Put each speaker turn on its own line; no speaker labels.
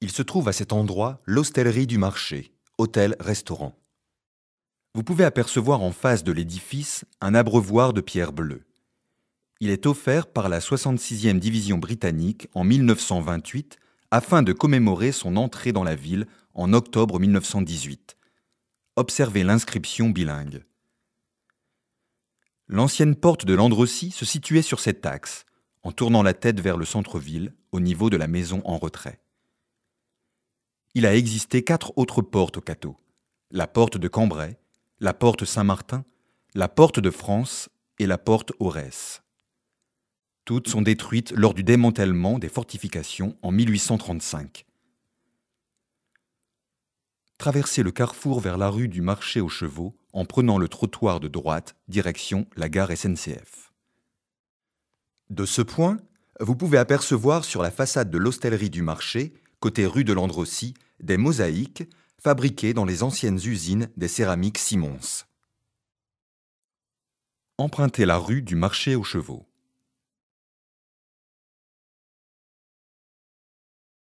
Il se trouve à cet endroit l'hostellerie du marché, hôtel-restaurant. Vous pouvez apercevoir en face de l'édifice un abreuvoir de pierre bleue. Il est offert par la 66e division britannique en 1928 afin de commémorer son entrée dans la ville en octobre 1918. Observez l'inscription bilingue. L'ancienne porte de Landrecies se situait sur cet axe, en tournant la tête vers le centre-ville, au niveau de la maison en retrait. Il a existé 4 autres portes au Cateau. La porte de Cambrai, la porte Saint-Martin, la porte de France et la porte Aurès. Toutes sont détruites lors du démantèlement des fortifications en 1835. Traversez le carrefour vers la rue du Marché aux Chevaux en prenant le trottoir de droite, direction la gare SNCF. De ce point, vous pouvez apercevoir sur la façade de l'hostellerie du marché, côté rue de Landrecies, des mosaïques fabriquées dans les anciennes usines des céramiques Simons. Empruntez la rue du Marché aux Chevaux.